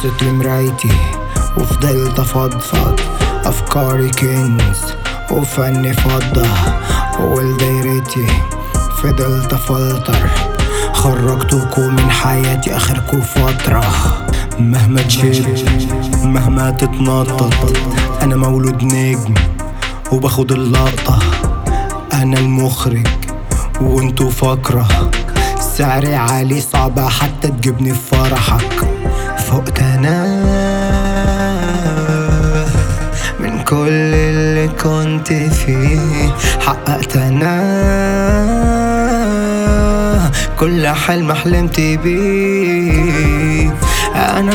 بصيت لمرايتي وفضلت افضفض، افكاري كنز وفني فضة، ولدايرتي فضلت افلتر، خرجتكوا من حياتي اخركوا فترة. مهما تشيل مهما تتنطط، انا مولود نجم وباخد اللقطة، انا المخرج وانتو فقرة، سعري عالي صعبة حتى تجيبني في فرحك. فقت انا من كل اللي كنت فيه، حققت انا كل حلم حلمت بيه. انا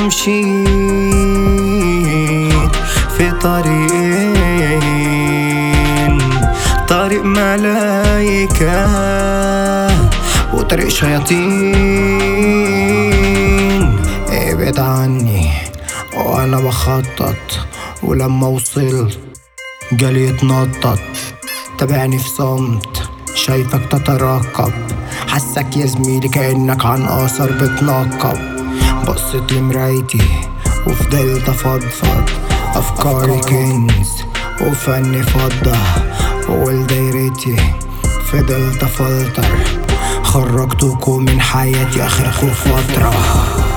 مشيت في طريقين، طريق ملايكة وطريق شياطين. ابعد عني وانا بخطط، ولما وصلت جالي يتنطط، تابعني في صمت شايفك تترقب، حسك يا زميلي كأنك عن آثار بتنقب. بصيت لمرايتي وفضلت افضفض، افكاري كنز وفني فضة، ولدايرتي فضلت افلتر، خرجتكوا من حياتي اخركوا فترة.